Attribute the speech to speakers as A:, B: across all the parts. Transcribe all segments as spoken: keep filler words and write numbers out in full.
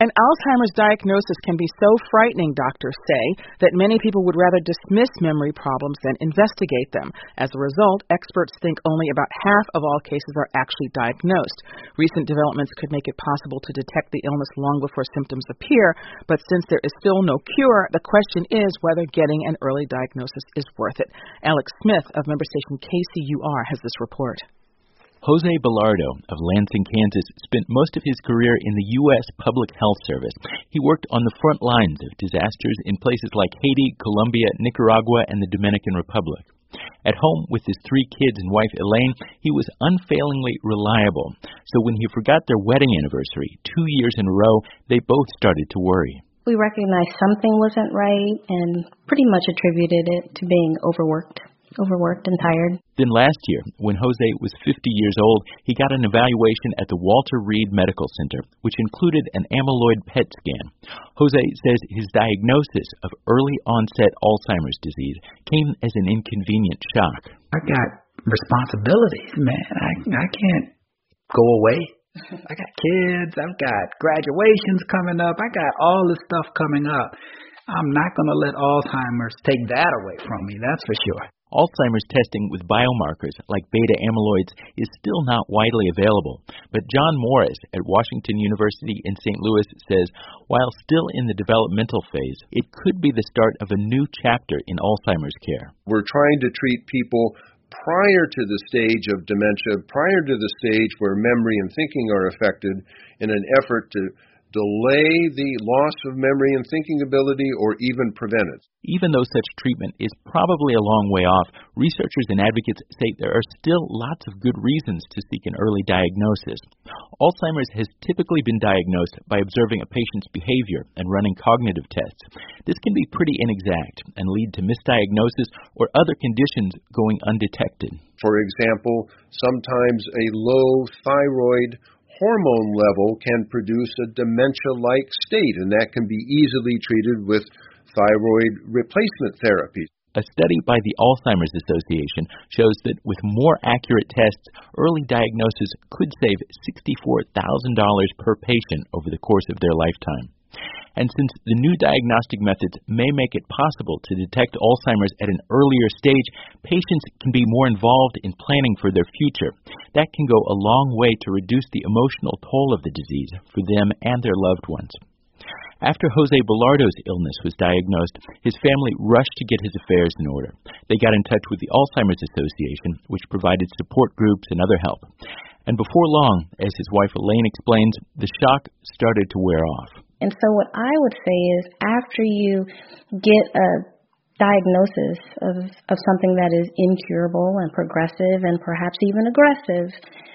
A: An Alzheimer's diagnosis can be so frightening, doctors say, that many people would rather dismiss memory problems than investigate them. As a result, experts think only about half of all cases are actually diagnosed. Recent developments could make it possible to detect the illness long before symptoms appear, but since there is still no cure, the question is whether getting an early diagnosis is worth it. Alex Smith of member station K C U R has this report.
B: Jose Belardo of Lansing, Kansas, spent most of his career in the U S Public Health Service. He worked on the front lines of disasters in places like Haiti, Colombia, Nicaragua, and the Dominican Republic. At home with his three kids and wife Elaine, he was unfailingly reliable. So when he forgot their wedding anniversary two years in a row, they both started to worry.
C: We recognized something wasn't right and pretty much attributed it to being overworked. overworked and tired.
B: Then last year, when Jose was fifty years old, he got an evaluation at the Walter Reed Medical Center, which included an amyloid P E T scan. Jose says his diagnosis of early onset Alzheimer's disease came as an inconvenient shock.
D: I got responsibilities, man. I, I can't go away. I got kids. I've got graduations coming up. I got all this stuff coming up. I'm not going to let Alzheimer's take that away from me, that's for sure.
B: Alzheimer's testing with biomarkers like beta amyloids is still not widely available, but John Morris at Washington University in Saint Louis says while still in the developmental phase, it could be the start of a new chapter in Alzheimer's care.
E: We're trying to treat people prior to the stage of dementia, prior to the stage where memory and thinking are affected, in an effort to delay the loss of memory and thinking ability or even prevent it.
B: Even though such treatment is probably a long way off, researchers and advocates say there are still lots of good reasons to seek an early diagnosis. Alzheimer's has typically been diagnosed by observing a patient's behavior and running cognitive tests. This can be pretty inexact and lead to misdiagnosis or other conditions going undetected.
E: For example, sometimes a low thyroid hormone level can produce a dementia-like state, and that can be easily treated with thyroid replacement therapy.
B: A study by the Alzheimer's Association shows that with more accurate tests, early diagnosis could save sixty-four thousand dollars per patient over the course of their lifetime. And since the new diagnostic methods may make it possible to detect Alzheimer's at an earlier stage, patients can be more involved in planning for their future. That can go a long way to reduce the emotional toll of the disease for them and their loved ones. After Jose Belardo's illness was diagnosed, his family rushed to get his affairs in order. They got in touch with the Alzheimer's Association, which provided support groups and other help. And before long, as his wife Elaine explains, the shock started to wear off.
C: And so what I would say is after you get a diagnosis of, of something that is incurable and progressive and perhaps even aggressive,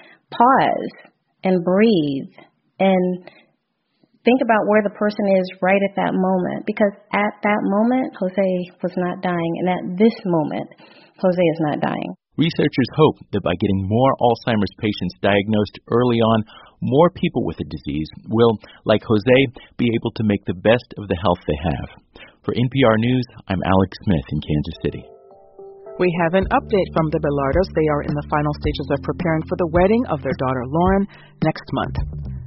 C: pause and breathe and think about where the person is right at that moment. Because at that moment, Jose was not dying. And at this moment, Jose is not dying.
B: Researchers hope that by getting more Alzheimer's patients diagnosed early on, more people with the disease will, like Jose, be able to make the best of the health they have. For N P R News, I'm Alex Smith in Kansas City.
A: We have an update from the Belardos. They are in the final stages of preparing for the wedding of their daughter Lauren next month.